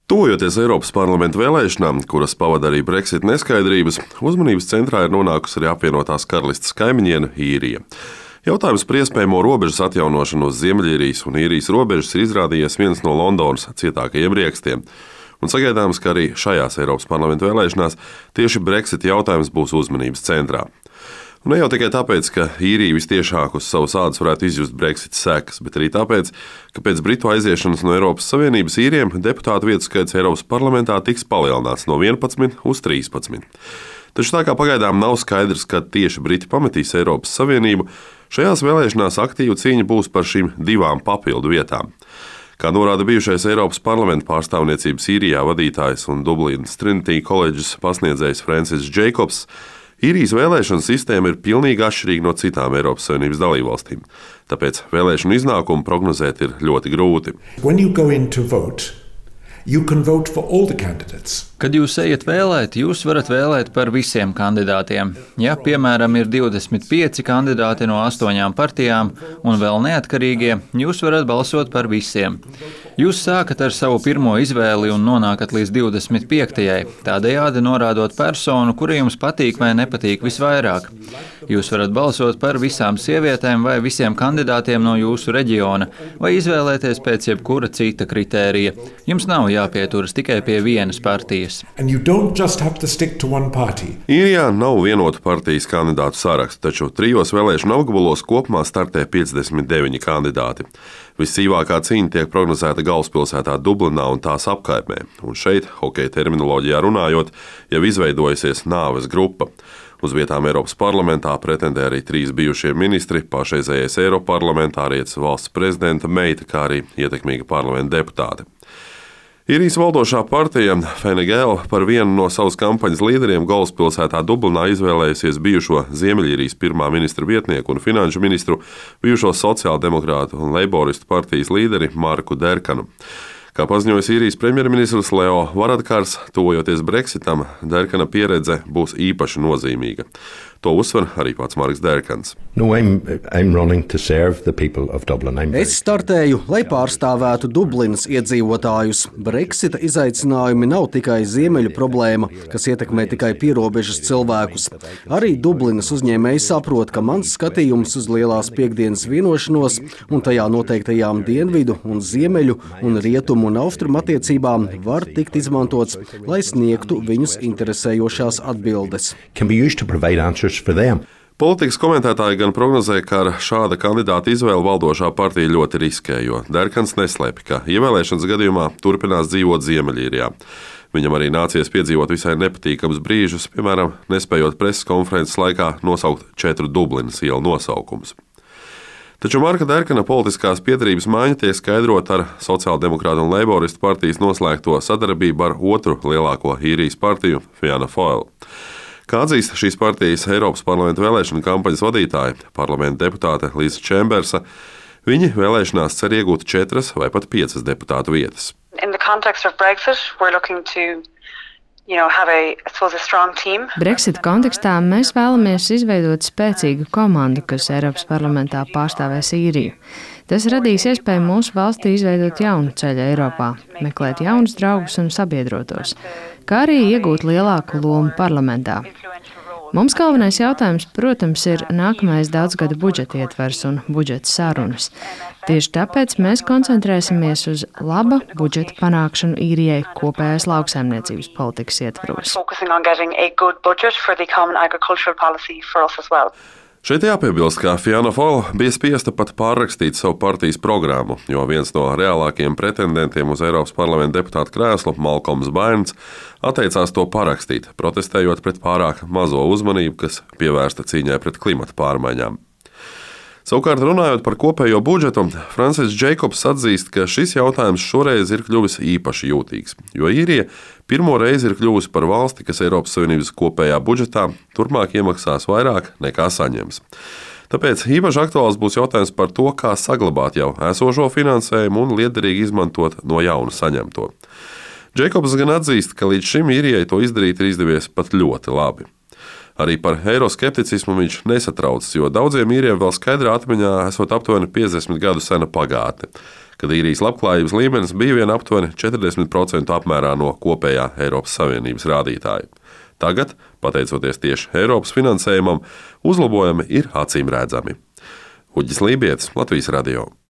Tuvojoties Eiropas parlamenta vēlēšanām, kuras pavada arī Brexit neskaidrības, uzmanības centrā ir nonākusi arī apvienotās karalistes kaimiņiene Īrija. Jautājums par iespējamo robežas atjaunošanu uz Ziemeļīrijas un Īrijas robežas ir izrādījies viens no Londonas cietākajiem riekstiem. Un sagaidāms, ka arī šajās Eiropas parlamenta vēlēšanās tieši Brexit jautājums būs uzmanības centrā. Un ne jau tikai tāpēc, ka Īrija vistiešāk uz savas ādas varētu izjust Brexit sekas, bet arī tāpēc, ka pēc Britu aiziešanas no Eiropas Savienības īriem deputātu vietu skaits Eiropas parlamentā tiks palielināts no 11 uz 13. Taču tā kā pagaidām nav skaidrs, kad tieši Briti pametīs Eiropas Savienību, šajās vēlēšanās aktīva cīņa būs par šīm divām papildu vietām. Kā norāda bijušais Eiropas parlamenta pārstāvniecības Īrijā vadītājs un Dublinas Trinity Colleges pasniedzējs Francis Jacobs, Īrijas vēlēšanu sistēma ir pilnīgi atšķirīga no citām Eiropas Savienības dalībvalstīm, tāpēc vēlēšanu iznākumu prognozēt ir ļoti grūti. Kad jūs ejat vēlēt, jūs varat vēlēt par visiem kandidātiem. Ja, piemēram, ir 25 kandidāti no 8 partijām un vēl neatkarīgie, jūs varat balsot par visiem. Jūs sākat ar savu pirmo izvēli un nonākat līdz 25. Tādējādi norādot personu, kura jums patīk vai nepatīk visvairāk. Jūs varat balsot par visām sievietēm vai visiem kandidātiem no jūsu reģiona, vai izvēlēties pēc jebkura cita kritērija. Jums nav jāpieturas tikai pie vienas partijas. Īrijā nav vienotu partijas kandidātu sarakstu, taču 3 vēlēšanu apgabalos kopumā startē 59 kandidāti. Vissīvākā cīņa tiek prognozēta galvaspilsētā Dublinā un tās apkaimē, un šeit, hokeja terminoloģijā runājot, jau izveidojusies nāves grupa. Uz vietām Eiropas parlamentā pretendē arī 3 bijušie ministri, pašreizējais eiroparlamentārietis, valsts prezidenta meita, kā arī ietekmīga parlamenta deputāte. Īrijas valdošā partija Fine Gael par vienu no savas kampaņas līderiem galvaspilsētā Dublinā izvēlējusies bijušo Ziemeļīrijas pirmā ministra vietnieku un finanšu ministru, bijušo sociāldemokrātu un leiboristu partijas līderi Marku Derkanu. Kā paziņojis Īrijas premjerministrs Leo Varadkars, tuvojoties Brexitam, Derkana pieredze būs īpaši nozīmīga. To uzsver arī pats Marks Derkans. Es startēju, lai pārstāvētu Dublinas iedzīvotājus. Brexita izaicinājumi nav tikai ziemeļu problēma, kas ietekmē tikai pierobežas cilvēkus. Arī Dublinas uzņēmēji saprot, ka mans skatījums uz lielās piekdienas vienošanos un tajā noteiktajām dienvidu un ziemeļu un rietumu un austrumu attiecībām var tikt izmantots, lai sniegtu viņus interesējošās atbildes. Politikas komentētāji gan prognozē, ka ar šāda kandidāta izvēli valdošā partija ļoti riskē, jo Derkans neslēpj, ka ievēlēšanas gadījumā turpinās dzīvot Ziemeļīrijā. Viņam arī nācies piedzīvot visai nepatīkamus brīžus, piemēram, nespējot preses konferences laikā nosaukt 4 Dublinas ielu nosaukumus. Taču Marka Derkana politiskās piedarības maiņa tiek skaidrot ar sociāldemokrātu un leiboristu partijas noslēgto sadarbību ar otru lielāko Īrijas partiju Fianna Fáil. Kā atzīst šīs partijas Eiropas parlamenta vēlēšanu kampaņas vadītāja, parlamenta deputāte Līza Čembersa, viņi vēlēšanās cer iegūt 4 vai pat 5 deputātu vietas. Brexit kontekstā mēs vēlamies izveidot spēcīgu komandu, kas Eiropas parlamentā pārstāvēs Īriju. Tas radīs iespēju mūsu valstī izveidot jaunu ceļu Eiropā, meklēt jaunus draugus un sabiedrotos, kā arī iegūt lielāku lomu parlamentā. Mums galvenais jautājums, protams, ir nākamais daudzgada budžeta ietvers un budžeta sarunas. Tieši tāpēc mēs koncentrēsimies uz laba budžeta panākšanu Īrijai kopējās lauksaimniecības politikas ietvaros. Šeit jāpiebilst, ka Fianna Fáil bija spiesta pat pārrakstīt savu partijas programmu, jo viens no reālākajiem pretendentiem uz Eiropas parlamenta deputāta krēslu, Malkolms Bairns, atteicās to parakstīt, protestējot pret pārāk mazo uzmanību, kas pievērsta cīņai pret klimata pārmaiņām. Savukārt, runājot par kopējo budžetu, Francis Jacobs atzīst, ka šis jautājums šoreiz ir kļuvis īpaši jūtīgs, jo Īrija pirmo reizi ir kļuvusi par valsti, kas Eiropas Savienības kopējā budžetā turpmāk iemaksās vairāk nekā saņems. Tāpēc īpaši aktuāls būs jautājums par to, kā saglabāt jau esošo finansējumu un lietderīgi izmantot no jauna saņemto. Jacobs gan atzīst, ka līdz šim Īrijai to izdarīt ir izdevies pat ļoti labi. Arī par eiroskepticismu viņš nesatraucas, jo daudziem īriem vēl skaidrā atmiņā esot aptuveni 50 gadu sena pagātne, kad īrijas labklājības līmenis bija vien aptuveni 40% apmērā no kopējā Eiropas Savienības rādītāja. Tagad, pateicoties tieši Eiropas finansējumam, uzlabojumi ir acīmredzami. Uģis Lībietis, Latvijas radio.